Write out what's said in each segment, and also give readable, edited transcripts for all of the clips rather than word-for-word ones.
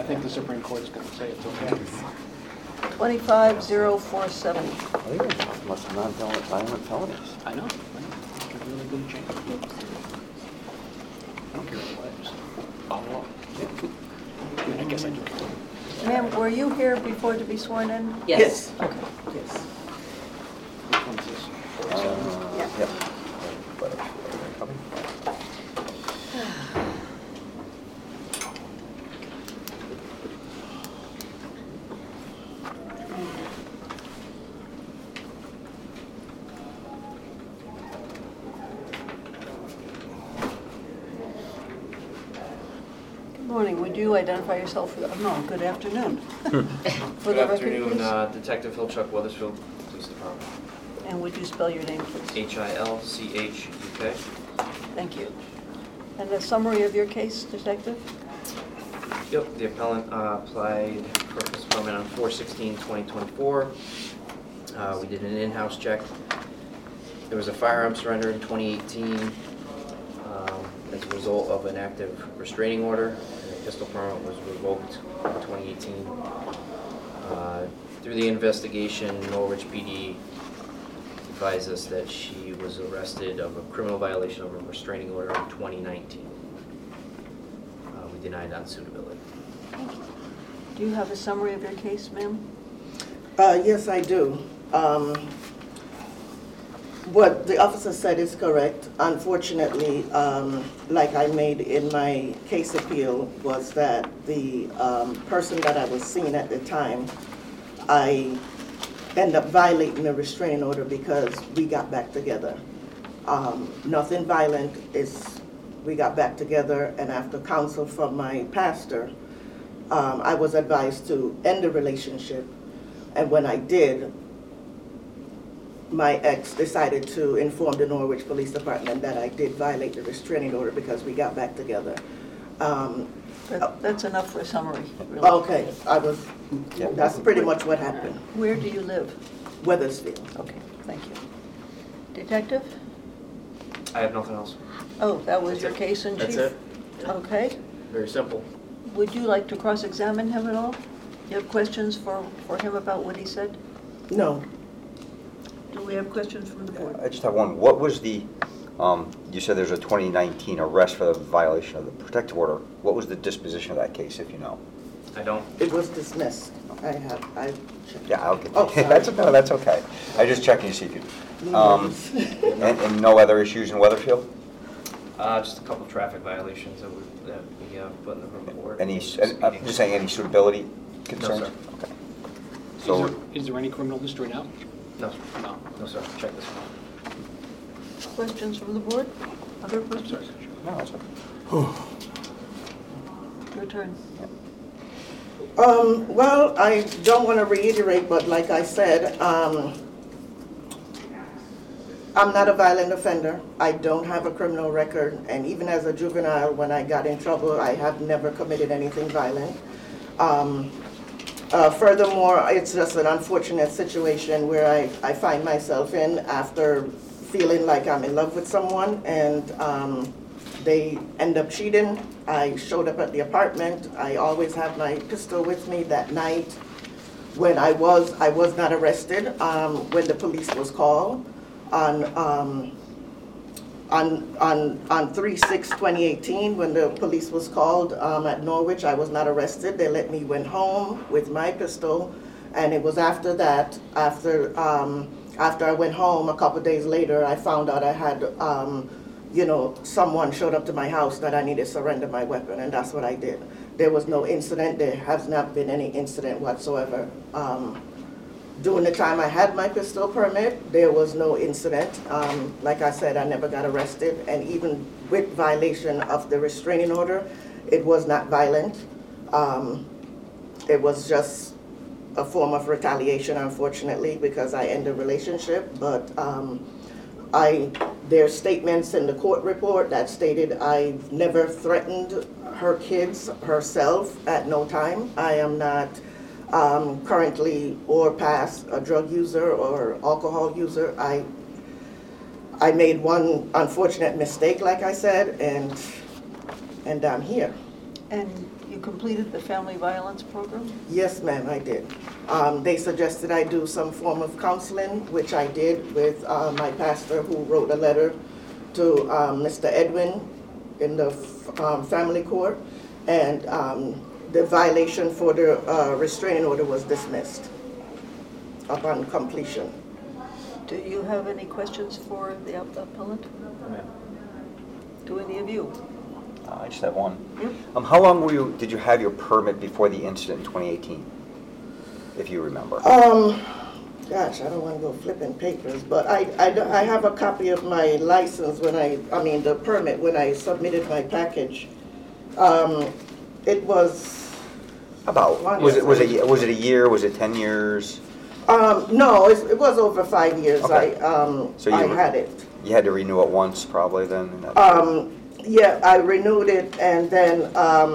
think the Supreme Court is going to say it's okay. 25047. I think it must have non-violent felonies. I know. It's a really good change. I don't care what it is. Oh, yeah. I mean, I guess I do care. Ma'am, were you here before to be sworn in? Yes. Okay. Yes. Which one's this? Yeah. But, coming? Good morning. Would you identify yourself? No, good afternoon. For Good the record, afternoon, please. Detective Philchuck, Weathersfield Police Department. And would you spell your name, please? Hilchuk. Thank you. And a summary of your case, Detective? Yep, the appellant applied for postponement on 4/16/2024. We did an in-house check. There was a firearm surrender in 2018 as a result of an active restraining order, and the pistol permit was revoked in 2018. Through the investigation, Norwich PD advised us that she was arrested of a criminal violation of a restraining order in 2019. We denied unsuitability. Thank you. Do you have a summary of your case, ma'am? Yes, I do. What the officer said is correct. Unfortunately, like I made in my case appeal, was that the person that I was seeing at the time, I end up violating the restraining order because we got back together. Nothing violent, we got back together, and after counsel from my pastor, I was advised to end the relationship. And when I did, my ex decided to inform the Norwich Police Department that I did violate the restraining order because we got back together. That's enough for a summary, really. Okay, that's pretty much what happened. Where do you live? Weathersfield. Okay, thank you. Detective? I have nothing else. Oh, that was That's your it. case in chief? That's it. Yeah. Okay. Very simple. Would you like to cross-examine him at all? You have questions for him about what he said? No. Do we have questions from the board? I just have one. What was the, you said there's a 2019 arrest for the violation of the protective order. What was the disposition of that case, if you know? I don't. It was dismissed. Yeah, I'll get Oh, that. sorry. That's okay. I just checking to see if you, No. and no other issues in Weatherfield? Just a couple of traffic violations that we put in the report. I'm just saying, any suitability concerns? No, sir. Okay. So, Is there any criminal history now? No, No. no, sir. Check this one. Questions from the board? Other I'm questions? sorry. no, it's okay. Your turn. Well, I don't want to reiterate, but like I said, I'm not a violent offender. I don't have a criminal record, and even as a juvenile, when I got in trouble, I have never committed anything violent. Furthermore, it's just an unfortunate situation where I find myself in after feeling like I'm in love with someone, and they end up cheating. I showed up at the apartment. I always have my pistol with me that night. When I was not arrested when the police was called on 3/6/2018, when the police was called at Norwich. I was not arrested. They let me went home with my pistol, and it was after that, after I went home a couple days later, I found out I had someone showed up to my house that I needed to surrender my weapon, and that's what I did. There was no incident. There has not been any incident whatsoever. During the time I had my pistol permit, there was no incident. Like I said, I never got arrested, and even with violation of the restraining order, it was not violent. It was just a form of retaliation, unfortunately, because I ended the relationship. But there's statements in the court report that stated I've never threatened her kids, herself, at no time. I am not currently or past a drug user or alcohol user. I made one unfortunate mistake, like I said, and I'm here. And You completed the family violence program? Yes, ma'am, I did. They suggested I do some form of counseling, which I did with my pastor, who wrote a letter to Mr. Edwin in the family court, and the violation for the restraining order was dismissed upon completion. Do you have any questions for the appellant? Do any of you? I just have one. Yep. How long did you have your permit before the incident in 2018, if you remember? Gosh, I don't want to go flipping papers, but I have a copy of my license when the permit when I submitted my package. It was About. Was it a year? Was it 10 years? no, it was over 5 years. Okay. So I had it. You had to renew it once, probably, then? Yeah, I renewed it, and then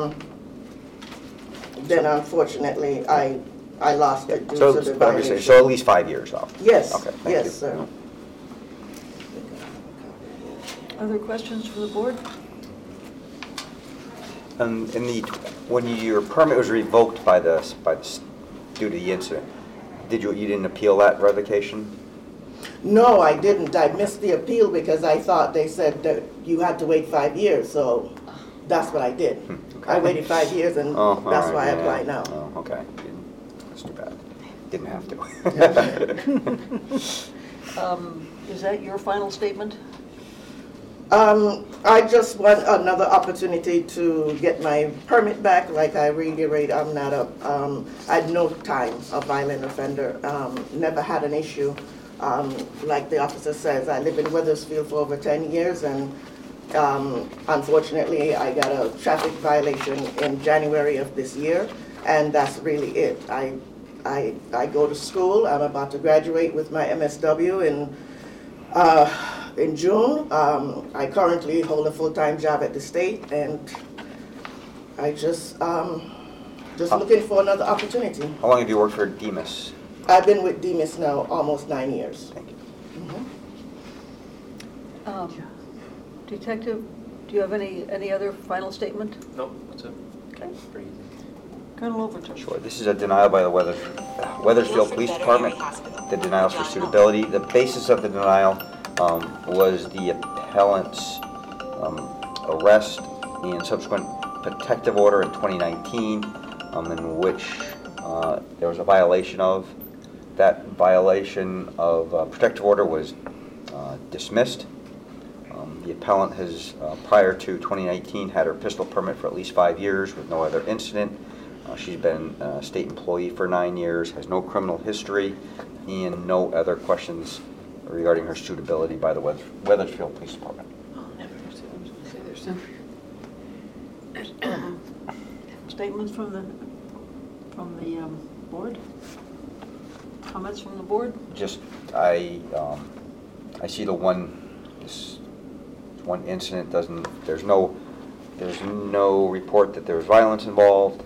unfortunately I lost it due to the violation. So at least 5 years off? Yes, Okay, thank you. yes, sir. Other questions from the board? And when your permit was revoked due to the incident, you didn't appeal that revocation? No, I didn't. I missed the appeal because I thought they said that you had to wait 5 years, so that's what I did. Okay. I waited 5 years, and that's why I applied now. Oh, okay. That's too bad. Didn't have to. Is that your final statement? I just want another opportunity to get my permit back. Like I reiterate, I had no time a violent offender. Never had an issue. Like the officer says, I live in Wethersfield for over 10 years, and unfortunately I got a traffic violation in January of this year, and that's really it. I go to school. I'm about to graduate with my MSW in June. I currently hold a full-time job at the state, and I just looking for another opportunity. How long have you worked for Demas? I've been with Demas now almost 9 years. Thank you. Detective, do you have any other final statement? Nope, that's it. Okay. Pretty easy. Colonel Overton. Sure. This is a denial by the Wethersfield Police Department. The denials for suitability. The basis of the denial was the appellant's arrest and subsequent protective order in 2019, in which there was a violation of. That violation of protective order was dismissed. The appellant has, prior to 2019, had her pistol permit for at least 5 years with no other incident. She's been a state employee for 9 years, has no criminal history, and no other questions regarding her suitability by the Wethersfield Police Department. Statements from the board? Comments from the board? Just, I see this one incident there's no report that there was violence involved.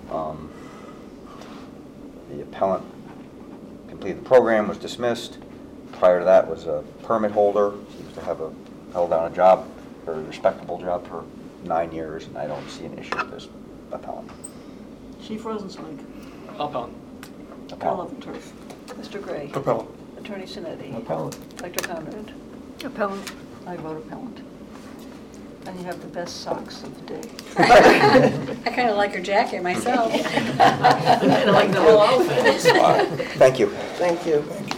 The appellant completed the program, was dismissed. Prior to that was a permit holder. Seems to have held down a job, a very respectable job for 9 years, and I don't see an issue with this appellant. Chief Rosenzweig. Appellant. Colonel Turf. Mr. Gray. Appellant. Attorney Sinetti. Appellant. Dr. Conrad. Appellant. I vote appellant. And you have the best socks of the day. I kind of like her jacket myself. I like the whole outfit. Thank you. Thank you.